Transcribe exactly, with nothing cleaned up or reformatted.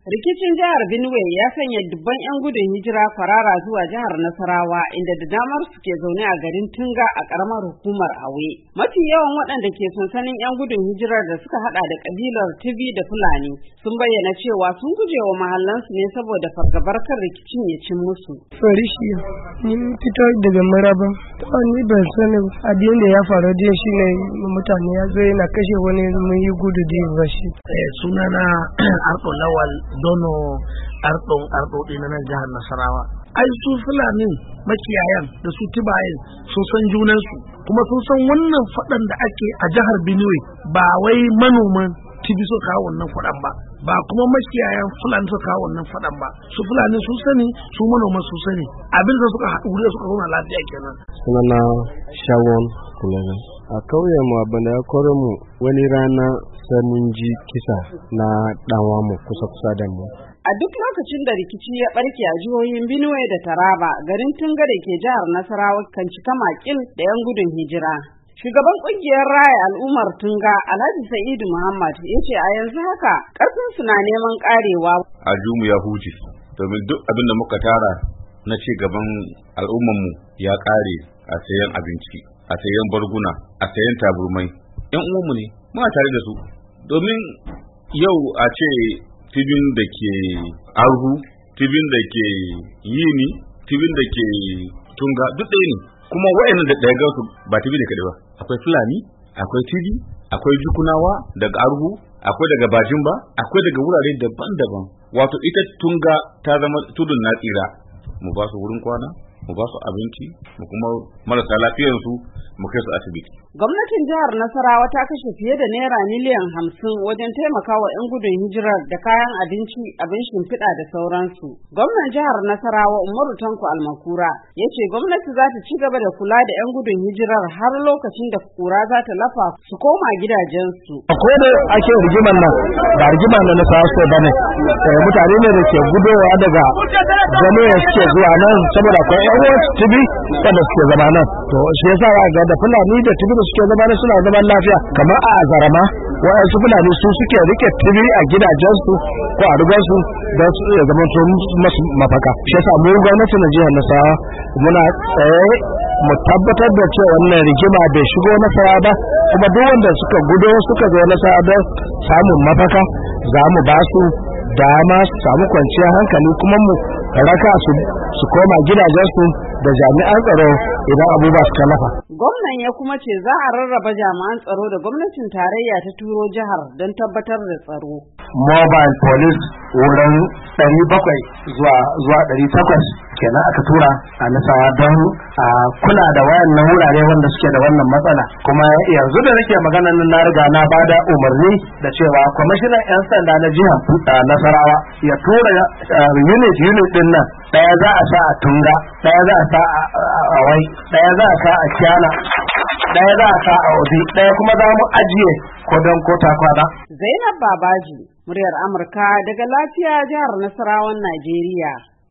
Rikicin jihar Benue ya sanya dubban 'yan gudun hijira kwarara zuwa jihar Nasarawa inda da damar su ke zaune a garin Tunga a karamar hukumar Awe. Mafi yawan waɗanda ke sansanin 'yan gudun hijirar da suka hada da kabilar Tibi da Fulani sun bayyana cewa sun guje wa mahallansu ne saboda fargabar kan rikicin ya cin musu. Farishi, ni fito daga Maraba. Ni ban sani abin da ya faru da shi ne mutane ya zo yana kashe wani mun yi gudu da bashi. Sunana Arto Lawal Dono Arto Arto din nan jihar Nasarawa. Ai su Fulani makiyayan da su Tibayen sun san junansu kuma sun san wannan fadan da ake a jihar Benue ba wai manoman Tibi so kawo wannan fadan ba ba kuma makiyayan Fulani so kawo wannan fadan ba su Fulani sun sani su manoman sun sani abin da suka haɗu da suka zauna lafiya kenan. Sunana Shawon Kulaga a kauyen mu abin da ya kore mu wani rana sai mun ji kisa na ɗanwa mu kusa kusa da mu. A duk lokacin da rikici ya barke a jihohin Benue da Taraba, garin Tunga da ke jihar Nasarawa kan cika makil da 'yan gudun hijira. Shugaban kungiyar raya al'ummar Tunga, Alhaji Sa'idu Muhammad, ya ce a yanzu haka ƙarfin su na neman ƙarewa. Ajumu ya huce, domin duk abin da muka tara na ci gaban al'ummarmu ya ƙare a sayan abinci, a sayan barguna, a sayan taburmai. 'Yan uwanmu ne, muna tare da su. Domin yau a ce tibin da ke arhu, tibin da ke yini, tibin da ke tunga duk ɗaya ne. Kuma wa'annan da ɗaya gansu ba tibi da kaɗai ba. Akwai Fulani, akwai tibi, akwai jukunawa daga arhu, akwai daga bajimba, akwai daga wurare daban-daban. Wato ita tunga ta zama tudun na tsira. Mu ba su wurin kwana, mu ba su abinci, mu kuma marasa lafiyarsu mu kai su asibiti. Gwamnatin jihar Nasarawa ta kashe fiye da naira miliyan hamsin wajen taimakawa 'yan gudun hijirar da kayan abinci, abin shimfiɗa da sauransu. Gwamnan jihar Nasarawa Umaru Tanko Almakura ya ce gwamnati za ta ci gaba da kula da 'yan gudun hijirar har lokacin da kura za ta lafa su koma gidajensu. Akwai da ake rigimar nan ba rigimar na Nasarawa so bane. Mutane ne da ke gudowa daga Benue suke zuwa nan saboda akwai 'yan wasu tibi wanda suke zama nan. To shi yasa ga da Fulani da tibi da suke zama nan suna zaman lafiya kamar a Azarama wa'ansu Fulani su suke rike tibi a gidajensu ko a rugansu don su ya zama su masu mafaka. Shi yasa mu gwamnati na jihar Nasarawa muna tsaye mu tabbatar da cewa wannan rigima bai shigo Nasarawa ba kuma duk wanda suka gudo suka zo Nasarawa don samun mafaka za mu ba su dama su samu kwanciyar hankali kuma mu raka su su koma gidajensu da jami'an tsaro idan abubuwa su tallafa. Gwamnan ya kuma ce za a rarraba jami'an tsaro da gwamnatin tarayya ta turo jihar don tabbatar da tsaro. Mobile police wurin ɗari bakwai zuwa zuwa ɗari takwas kenan aka tura a Nasarawa don a kula da wayannan wurare wanda suke da wannan matsala. Kuma yanzu da nake magana nan na riga na bada umarni da cewa kwamishinan 'yan sanda na jihar Nasarawa ya tura unit unit din nan daya za a sa a Tunga, daya za a sa a Wai, daya za a sa a Kyana, daya za a sa a Obi, daya kuma za mu ajiye ko don ko ta kwana. Zainab Babaji, muryar Amurka daga lafiya jihar Nasarawan Najeriya.